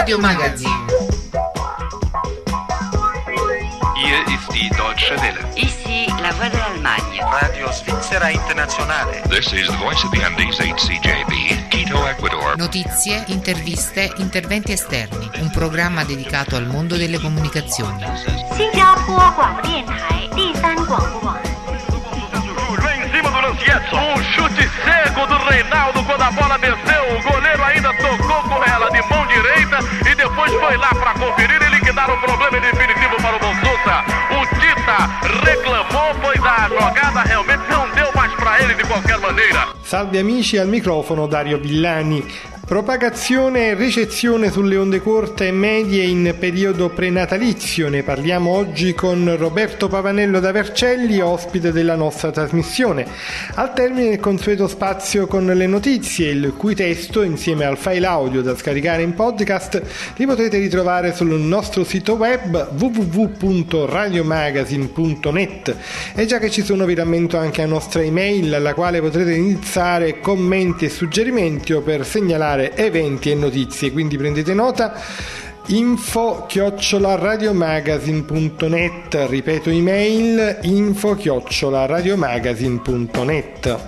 Radio Magazin. Hier ist die Deutsche Welle. Ici la voix de l'Allemagne. Radio Svizzera Internazionale. This is the voice of the Andes, HCJB, Quito, Ecuador. Notizie, interviste, interventi esterni. Un programma dedicato al mondo delle comunicazioni. Em cima do Lancietto, chute cego do Reinaldo quando a bola desceu, o goleiro ainda tocou com ela de mão direita e depois foi lá para conferir e liquidar o problema definitivo para o Bonsuta. O Tita reclamou, pois a jogada realmente não deu mais para ele de qualquer maneira. Salve amici, al microfono Dario Villani. Propagazione e ricezione sulle onde corte e medie in periodo prenatalizio. Ne parliamo oggi con Roberto Pavanello da Vercelli, ospite della nostra trasmissione. Al termine il consueto spazio con le notizie, il cui testo, insieme al file audio da scaricare in podcast, li potrete ritrovare sul nostro sito web www.radiomagazine.net. E già che ci sono, vi rammento anche la nostra email, alla quale potrete indirizzare commenti e suggerimenti o per segnalare eventi e notizie, quindi prendete nota: info@radiomagazine.net. ripeto, email info@radiomagazine.net.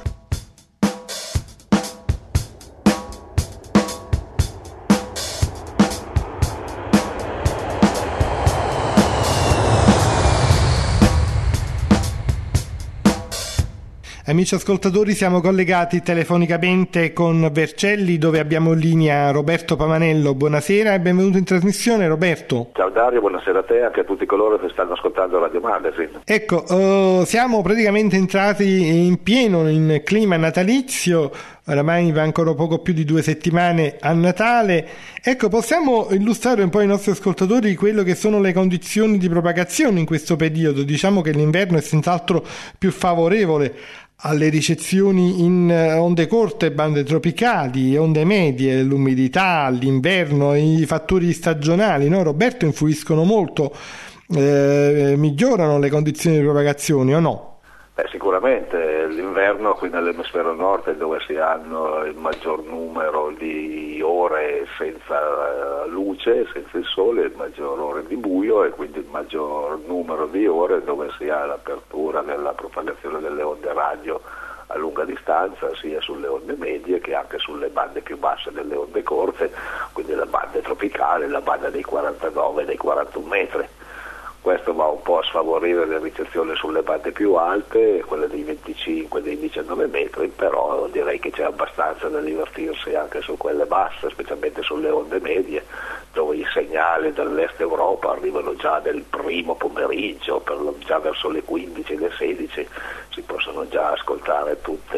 Amici ascoltatori, siamo collegati telefonicamente con Vercelli, dove abbiamo in linea Roberto Pavanello. Buonasera e benvenuto in trasmissione, Roberto. Ciao Dario, buonasera a te e anche a tutti coloro che stanno ascoltando Radio Magazine. Ecco, siamo praticamente entrati in pieno in clima natalizio, oramai mancano poco più di 2 settimane a Natale. Ecco, possiamo illustrare un po' ai nostri ascoltatori quello che sono le condizioni di propagazione in questo periodo? Diciamo che l'inverno è senz'altro più favorevole alle ricezioni in onde corte, bande tropicali, onde medie, l'umidità, l'inverno, i fattori stagionali, no? Roberto, influiscono molto, migliorano le condizioni di propagazione o no? Sicuramente l'inverno qui nell'emisfero nord, dove si hanno il maggior numero di ore senza luce, senza il sole, il maggior ore di buio e quindi il maggior numero di ore dove si ha l'apertura della propagazione delle onde radio a lunga distanza, sia sulle onde medie che anche sulle bande più basse delle onde corte, quindi la banda tropicale, la banda dei 49 e dei 41 metri. Questo va un po' a sfavorire le ricezioni sulle bande più alte, quelle dei 25 e dei 19 metri, però direi che c'è abbastanza da divertirsi anche su quelle basse, specialmente sulle onde medie, dove i segnali dall'est Europa arrivano già nel primo pomeriggio, già verso le 15 e le 16, si possono già ascoltare tutti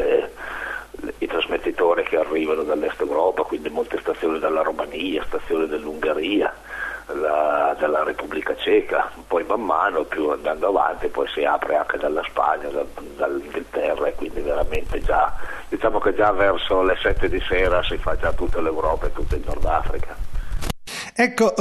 i trasmettitori che arrivano dall'est Europa, quindi molte stazioni della Romania, stazioni dell'Ungheria, della Repubblica Ceca, poi man mano più andando avanti poi si apre anche dalla Spagna, dall'Inghilterra, e quindi veramente già, diciamo che già verso le 7 di sera si fa già tutta l'Europa e tutto il Nord Africa. Ecco,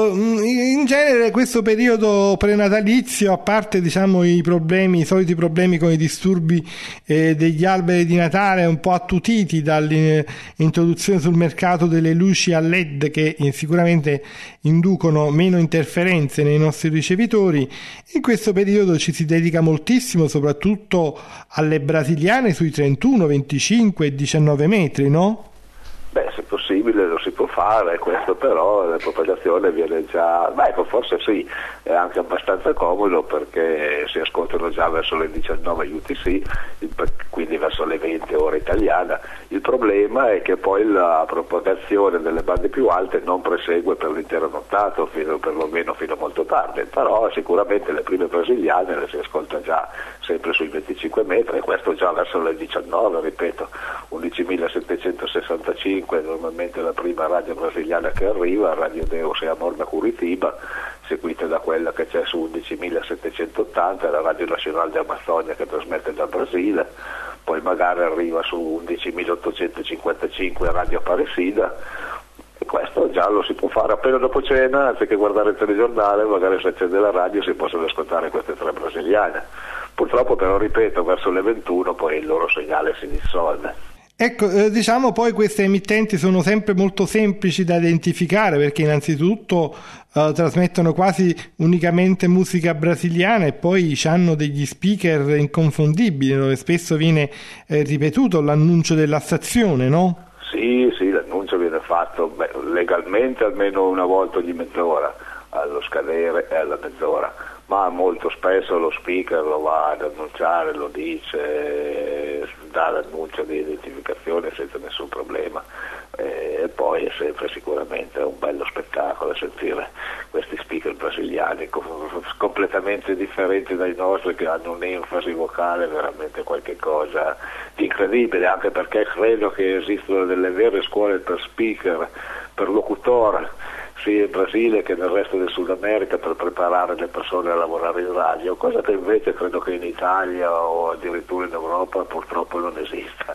in genere questo periodo prenatalizio, a parte diciamo i soliti problemi con i disturbi degli alberi di Natale un po' attutiti dall'introduzione sul mercato delle luci a LED che sicuramente inducono meno interferenze nei nostri ricevitori, in questo periodo ci si dedica moltissimo soprattutto alle brasiliane sui 31, 25 e 19 metri, no? Se possibile lo si può fare, questo però la propagazione viene già, forse sì, è anche abbastanza comodo perché si ascoltano già verso le 19 UTC, quindi verso le 20 ore italiana. Il problema è che poi la propagazione delle bande più alte non prosegue per l'intero nottato, perlomeno fino a molto tardi, però sicuramente le prime brasiliane le si ascolta già sempre sui 25 metri, e questo già verso le 19, ripeto, 11.765 normalmente la prima radio brasiliana che arriva, Radio Deus e Amor da Curitiba, seguita da quella che c'è su 11.780, la Radio Nazionale dell'Amazzonia che trasmette dal Brasile, poi magari arriva su 11.855 Radio Aparecida, e questo già lo si può fare appena dopo cena, anziché guardare il telegiornale, magari se accende la radio si possono ascoltare queste 3 brasiliane. Purtroppo però, ripeto, verso le 21 poi il loro segnale si dissolve. Ecco, diciamo poi queste emittenti sono sempre molto semplici da identificare, perché innanzitutto trasmettono quasi unicamente musica brasiliana e poi hanno degli speaker inconfondibili dove spesso viene ripetuto l'annuncio della stazione, no? Sì, l'annuncio viene fatto legalmente almeno una volta ogni mezz'ora, allo scadere e alla mezz'ora, ma molto spesso lo speaker lo va ad annunciare, lo dice, dà l'annuncio di identificazione senza nessun problema, e poi è sempre sicuramente un bello spettacolo sentire questi speaker brasiliani completamente differenti dai nostri, che hanno un'enfasi vocale veramente qualche cosa di incredibile, anche perché credo che esistono delle vere scuole per speaker, per locutor, sia in Brasile che nel resto del Sud America, per preparare le persone a lavorare in radio, cosa che invece credo che in Italia o addirittura in Europa purtroppo non esista.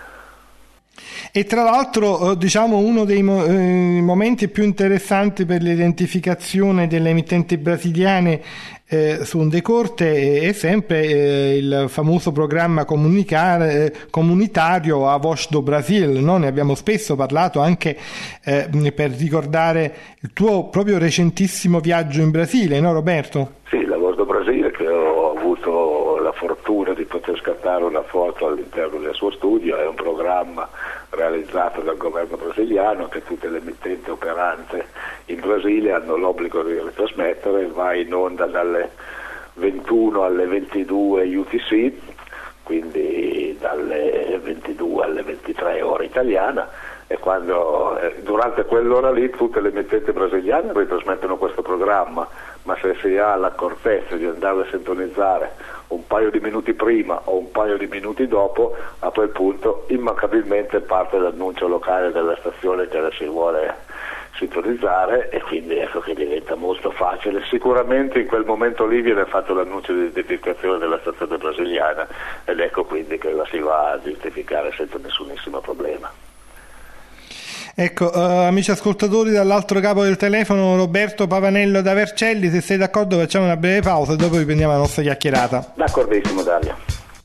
E tra l'altro diciamo uno dei momenti più interessanti per l'identificazione delle emittenti brasiliane su onde corte è sempre il famoso programma comunitario A Voz do Brasil, no? Ne abbiamo spesso parlato anche per ricordare il tuo proprio recentissimo viaggio in Brasile, no Roberto? Sì, La Voz do Brasil, che ho avuto la fortuna di poter scattare una foto all'interno del suo studio, è un programma realizzato dal governo brasiliano che tutte le emittenti operanti in Brasile hanno l'obbligo di ritrasmettere, va in onda dalle 21 alle 22 UTC, quindi dalle 22 alle 23 ora italiana, e quando durante quell'ora lì tutte le emittenti brasiliane ritrasmettono questo programma, ma se si ha l'accortezza di andare a sintonizzare un paio di minuti prima o un paio di minuti dopo, a quel punto immancabilmente parte l'annuncio locale della stazione che si vuole sintonizzare, e quindi ecco che diventa molto facile. Sicuramente in quel momento lì viene fatto l'annuncio di identificazione della stazione brasiliana, ed ecco quindi che la si va a identificare senza nessunissimo problema. Ecco, amici ascoltatori, dall'altro capo del telefono Roberto Pavanello da Vercelli, se sei d'accordo facciamo una breve pausa e dopo riprendiamo la nostra chiacchierata. D'accordissimo, Dario.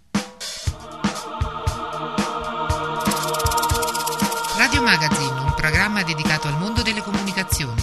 Radio Magazine, un programma dedicato al mondo delle comunicazioni.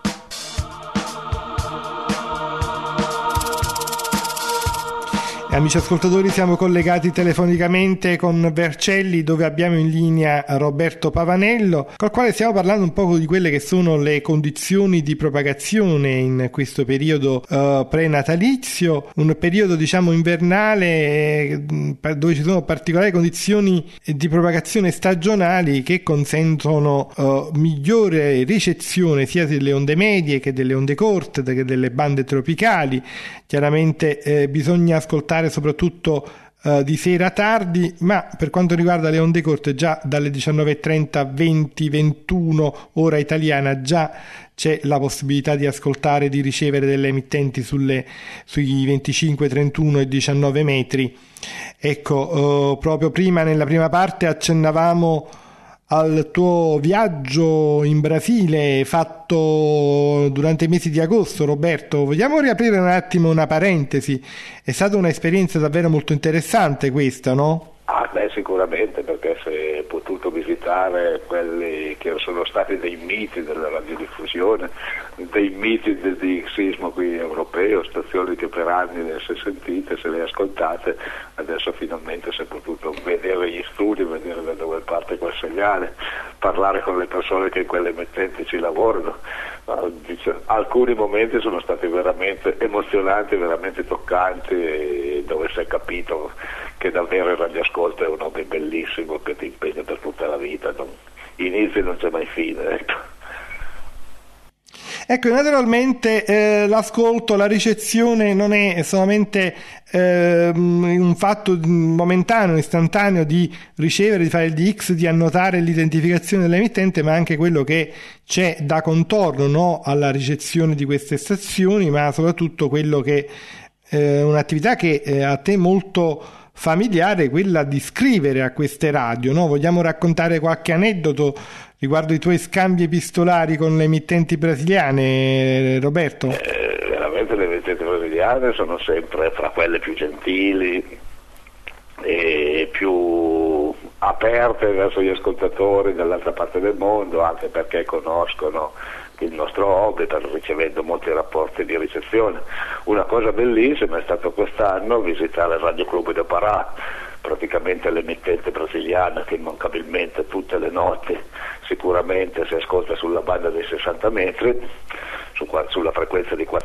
Amici ascoltatori, siamo collegati telefonicamente con Vercelli, dove abbiamo in linea Roberto Pavanello, col quale stiamo parlando un po' di quelle che sono le condizioni di propagazione in questo periodo prenatalizio, un periodo diciamo invernale dove ci sono particolari condizioni di propagazione stagionali che consentono migliore ricezione sia delle onde medie che delle onde corte, che delle bande tropicali. Chiaramente bisogna ascoltare soprattutto di sera tardi, ma per quanto riguarda le onde corte già dalle 19:30 20-21 ora italiana già c'è la possibilità di ascoltare, di ricevere delle emittenti sui 25, 31 e 19 metri. Ecco, proprio prima nella prima parte accennavamo al tuo viaggio in Brasile fatto durante i mesi di agosto. Roberto, vogliamo riaprire un attimo una parentesi? È stata un'esperienza davvero molto interessante questa, no? Sicuramente, perché si è potuto visitare quelli che sono stati dei miti della radiodiffusione, dei miti del dixismo qui europeo, stazioni che per anni le si è sentite, se le ascoltate, adesso finalmente si è potuto vedere gli studi, vedere da dove parte quel segnale, parlare con le persone che in quelle emittenti ci lavorano. Alcuni momenti sono stati veramente emozionanti, veramente toccanti, dove si è capito che davvero il radioascolto è un hobby bellissimo che ti impegna per tutta la vita, inizio e non c'è mai fine, ecco. Ecco, naturalmente l'ascolto, la ricezione non è solamente un fatto momentaneo, istantaneo di ricevere, di fare il DX, di annotare l'identificazione dell'emittente, ma anche quello che c'è da contorno, no, alla ricezione di queste stazioni, ma soprattutto quello che un'attività che a te molto familiare, quella di scrivere a queste radio, no? Vogliamo raccontare qualche aneddoto riguardo i tuoi scambi epistolari con le emittenti brasiliane, Roberto? Veramente le emittenti brasiliane sono sempre fra quelle più gentili e più aperte verso gli ascoltatori dall'altra parte del mondo, anche perché conoscono il nostro hobby, ricevendo molti rapporti di ricezione. Una cosa bellissima è stato quest'anno visitare il Radio Club de Pará, praticamente l'emittente brasiliana che immancabilmente tutte le notti sicuramente si ascolta sulla banda dei 60 metri, sulla frequenza di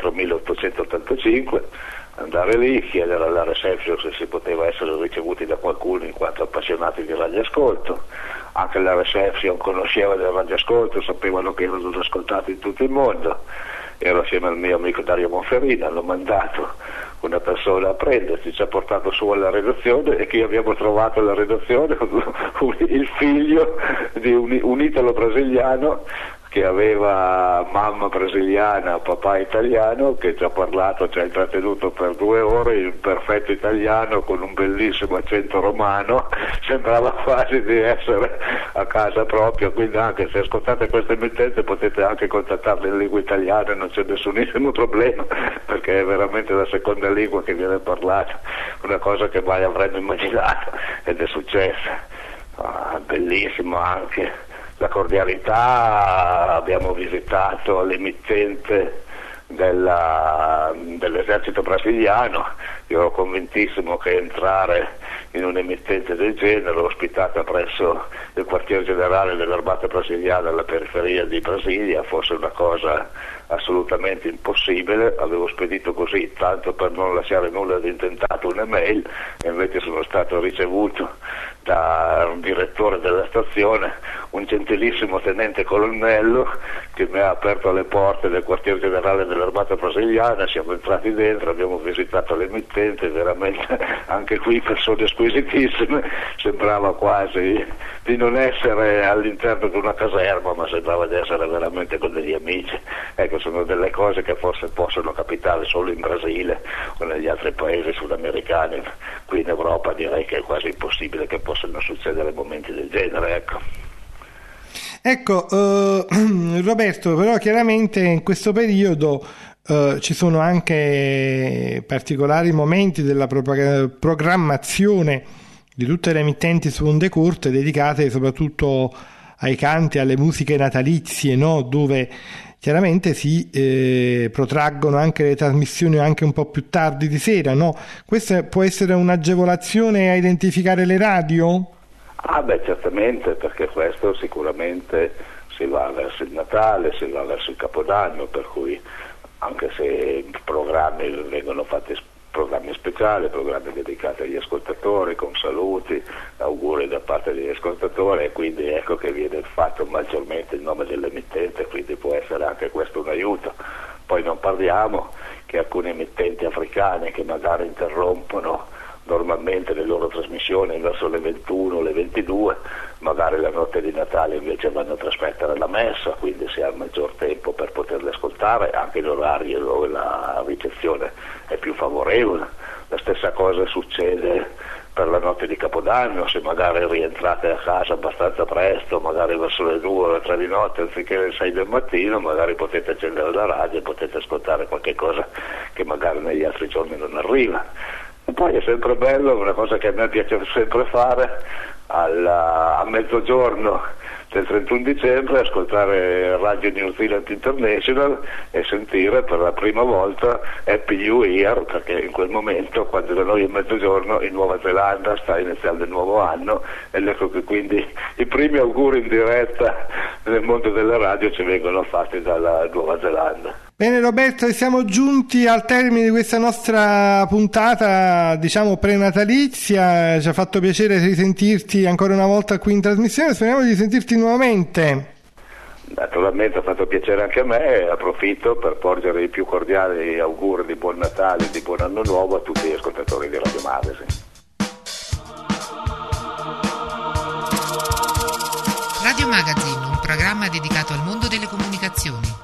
4885, andare lì, chiedere alla reception se si poteva essere ricevuti da qualcuno in quanto appassionati di radioascolto. Anche la reception conosceva del radioascolto, sapevano che erano ascoltati in tutto il mondo. Ero assieme al mio amico Dario Monferrina, l'ho mandato una persona a prenderci, ci ha portato su alla redazione, e qui abbiamo trovato alla redazione il figlio di un italo-brasiliano che aveva mamma brasiliana, papà italiano, che ci ha parlato, ci ha intrattenuto per 2 ore in perfetto italiano con un bellissimo accento romano, sembrava quasi di essere a casa proprio. Quindi anche se ascoltate queste emittente potete anche contattarle in lingua italiana, non c'è nessunissimo problema, perché è veramente la seconda lingua che viene parlata, una cosa che mai avremmo immaginato, ed è successa. Bellissimo anche la cordialità. Abbiamo visitato l'emittente dell'esercito brasiliano. Io ero convintissimo che entrare in un'emittente del genere, ospitata presso il quartier generale dell'armata brasiliana alla periferia di Brasilia, fosse una cosa assolutamente impossibile. Avevo spedito così, tanto per non lasciare nulla di intentato, un'email, e invece sono stato ricevuto dal direttore della stazione, un gentilissimo tenente colonnello, che mi ha aperto le porte del quartier generale dell'armata brasiliana. Siamo entrati dentro, abbiamo visitato l'emittente, veramente anche qui persone squisitissime, sembrava quasi di non essere all'interno di una caserma, ma sembrava di essere veramente con degli amici. Ecco, sono delle cose che forse possono capitare solo in Brasile o negli altri paesi sudamericani. Qui in Europa direi che è quasi impossibile che possano succedere momenti del genere, Ecco, Roberto, però chiaramente in questo periodo ci sono anche particolari momenti della programmazione di tutte le emittenti su onde corte dedicate soprattutto ai canti, alle musiche natalizie, no? Dove chiaramente si protraggono anche le trasmissioni anche un po' più tardi di sera, no? Questa può essere un'agevolazione a identificare le radio? Certamente, perché questo sicuramente si va verso il Natale, si va verso il Capodanno, per cui anche se i programmi vengono fatti, programmi speciali, programmi dedicati agli ascoltatori con saluti, auguri da parte degli ascoltatori, e quindi ecco che viene fatto maggiormente il nome dell'emittente, quindi può essere anche questo un aiuto. Poi non parliamo che alcuni emittenti africani che magari interrompono normalmente le loro trasmissioni verso le 21, le 22, magari la notte di Natale invece vanno a trasmettere la messa, quindi si ha maggior tempo per poterle ascoltare, anche l'orario dove la ricezione è più favorevole. La stessa cosa succede per la notte di Capodanno, se magari rientrate a casa abbastanza presto, magari verso le 2 o le 3 di notte anziché le 6 del mattino, magari potete accendere la radio e potete ascoltare qualche cosa che magari negli altri giorni non arriva. E poi è sempre bello, una cosa che a me piace sempre fare, a mezzogiorno del 31 dicembre ascoltare Radio New Zealand International e sentire per la prima volta Happy New Year, perché in quel momento, quando da noi è mezzogiorno, in Nuova Zelanda sta iniziando il nuovo anno, ed ecco che quindi i primi auguri in diretta nel mondo della radio ci vengono fatti dalla Nuova Zelanda. Bene Roberto, siamo giunti al termine di questa nostra puntata, diciamo prenatalizia. Ci ha fatto piacere risentirti ancora una volta qui in trasmissione, speriamo di sentirti nuovamente. Naturalmente ha fatto piacere anche a me, e approfitto per porgere i più cordiali auguri di buon Natale e di buon anno nuovo a tutti gli ascoltatori di Radio Magazine. Radio Magazine, un programma dedicato al mondo delle comunicazioni.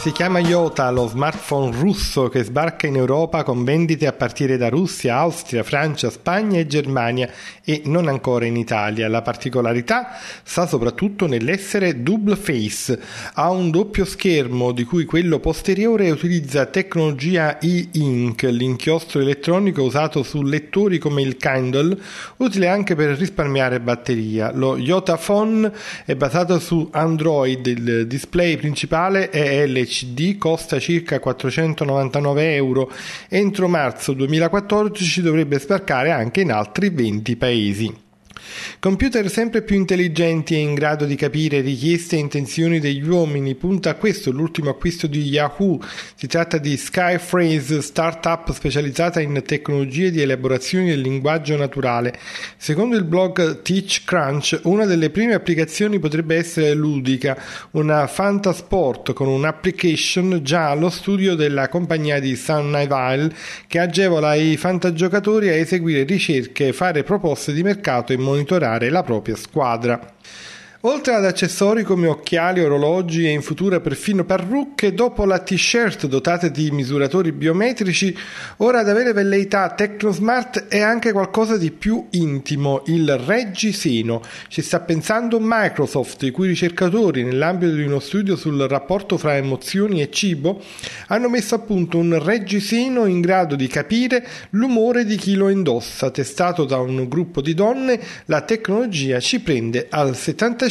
Si chiama Yota, lo smartphone russo che sbarca in Europa con vendite a partire da Russia, Austria, Francia, Spagna e Germania e non ancora in Italia. La particolarità sta soprattutto nell'essere double face. Ha un doppio schermo di cui quello posteriore utilizza tecnologia e-ink, l'inchiostro elettronico usato su lettori come il Kindle, utile anche per risparmiare batteria. Lo Yota Phone è basato su Android, il display principale è LCD, costa circa €499. Entro marzo 2014 dovrebbe sbarcare anche in altri 20 paesi. Computer sempre più intelligenti e in grado di capire richieste e intenzioni degli uomini. Punta a questo l'ultimo acquisto di Yahoo. Si tratta di Skyphrase, startup specializzata in tecnologie di elaborazione del linguaggio naturale. Secondo il blog TeachCrunch, una delle prime applicazioni potrebbe essere ludica, una Fantasport con un'application già allo studio della compagnia di Sunnyvale che agevola i fantagiocatori a eseguire ricerche, fare proposte di mercato e monitorare la propria squadra. Oltre ad accessori come occhiali, orologi e in futuro perfino parrucche, dopo la t-shirt dotate di misuratori biometrici, ora ad avere velleità TechnoSmart è anche qualcosa di più intimo, il reggiseno. Ci sta pensando Microsoft, i cui ricercatori, nell'ambito di uno studio sul rapporto fra emozioni e cibo, hanno messo a punto un reggiseno in grado di capire l'umore di chi lo indossa. Testato da un gruppo di donne, la tecnologia ci prende al 75%.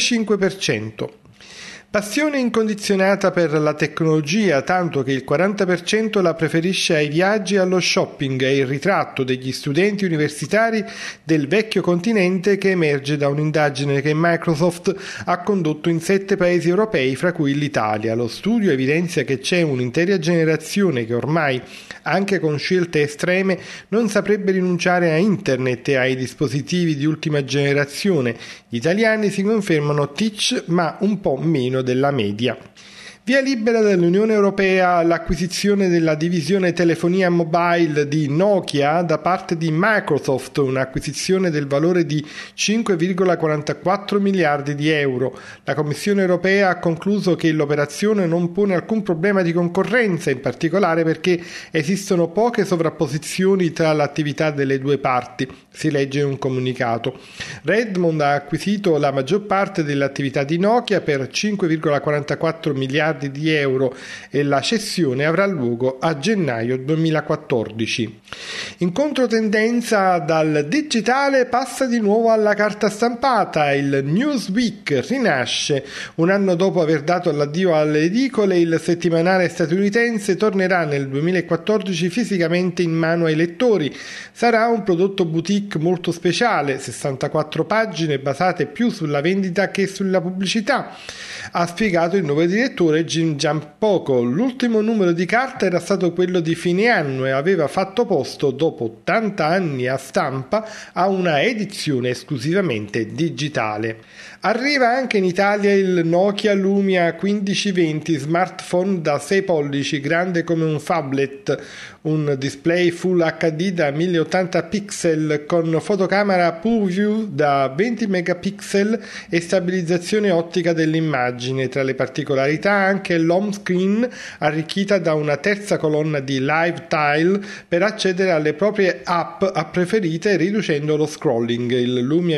Passione incondizionata per la tecnologia, tanto che il 40% la preferisce ai viaggi e allo shopping. È il ritratto degli studenti universitari del vecchio continente che emerge da un'indagine che Microsoft ha condotto in 7 paesi europei, fra cui l'Italia. Lo studio evidenzia che c'è un'intera generazione che ormai, anche con scelte estreme, non saprebbe rinunciare a internet e ai dispositivi di ultima generazione. Gli italiani si confermano TIC, ma un po' meno della media. Via libera dall'Unione Europea all'acquisizione della divisione telefonia mobile di Nokia da parte di Microsoft, un'acquisizione del valore di 5,44 miliardi di euro. La Commissione Europea ha concluso che l'operazione non pone alcun problema di concorrenza, in particolare perché esistono poche sovrapposizioni tra l'attività delle due parti, si legge in un comunicato. Redmond ha acquisito la maggior parte dell'attività di Nokia per 5,44 miliardi di euro e la cessione avrà luogo a gennaio 2014. In controtendenza, dal digitale passa di nuovo alla carta stampata. Il Newsweek rinasce. Un anno dopo aver dato l'addio alle edicole, il settimanale statunitense tornerà nel 2014 fisicamente in mano ai lettori. Sarà un prodotto boutique molto speciale, 64 pagine basate più sulla vendita che sulla pubblicità, ha spiegato il nuovo direttore Jim Giampoko. L'ultimo numero di carta era stato quello di fine anno e aveva fatto posto, dopo 80 anni a stampa, a una edizione esclusivamente digitale. Arriva anche in Italia il Nokia Lumia 1520, smartphone da 6 pollici, grande come un phablet, un display Full HD da 1080 pixel con fotocamera PureView da 20 megapixel e stabilizzazione ottica dell'immagine. Tra le particolarità anche l'home screen arricchita da una terza colonna di live tile per accedere alle proprie app preferite riducendo lo scrolling. Il Lumia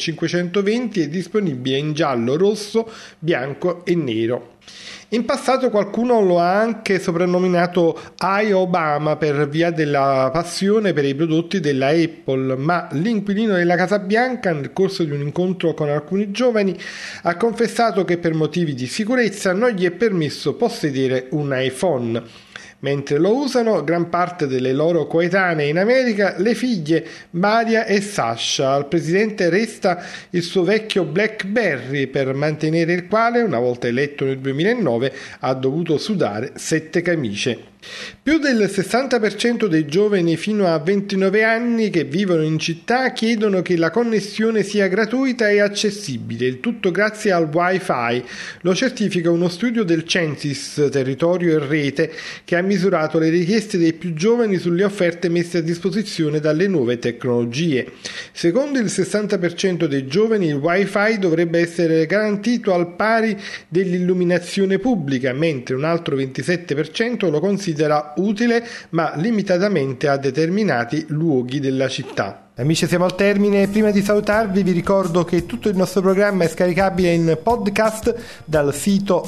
1520 è disponibile in giallo, rosso, bianco e nero. In passato qualcuno lo ha anche soprannominato iObama per via della passione per i prodotti della Apple, ma l'inquilino della Casa Bianca, nel corso di un incontro con alcuni giovani, ha confessato che per motivi di sicurezza non gli è permesso possedere un iPhone. Mentre lo usano gran parte delle loro coetanee in America, le figlie Maria e Sasha. Al presidente resta il suo vecchio BlackBerry, per mantenere il quale, una volta eletto nel 2009, ha dovuto sudare 7 camicie. Più del 60% dei giovani fino a 29 anni che vivono in città chiedono che la connessione sia gratuita e accessibile, il tutto grazie al Wi-Fi. Lo certifica uno studio del Censis Territorio e Rete che ha misurato le richieste dei più giovani sulle offerte messe a disposizione dalle nuove tecnologie. Secondo il 60% dei giovani il Wi-Fi dovrebbe essere garantito al pari dell'illuminazione pubblica, mentre un altro 27% lo considera utile ma limitatamente a determinati luoghi della città. Amici, siamo al termine. Prima di salutarvi vi ricordo che tutto il nostro programma è scaricabile in podcast dal sito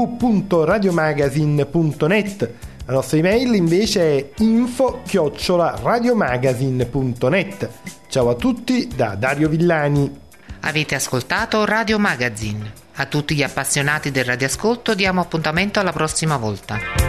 www.radiomagazine.net. La nostra email invece è info@radiomagazine.net. Ciao a tutti da Dario Villani. Avete ascoltato Radio Magazine. A tutti gli appassionati del radioascolto diamo appuntamento alla prossima volta.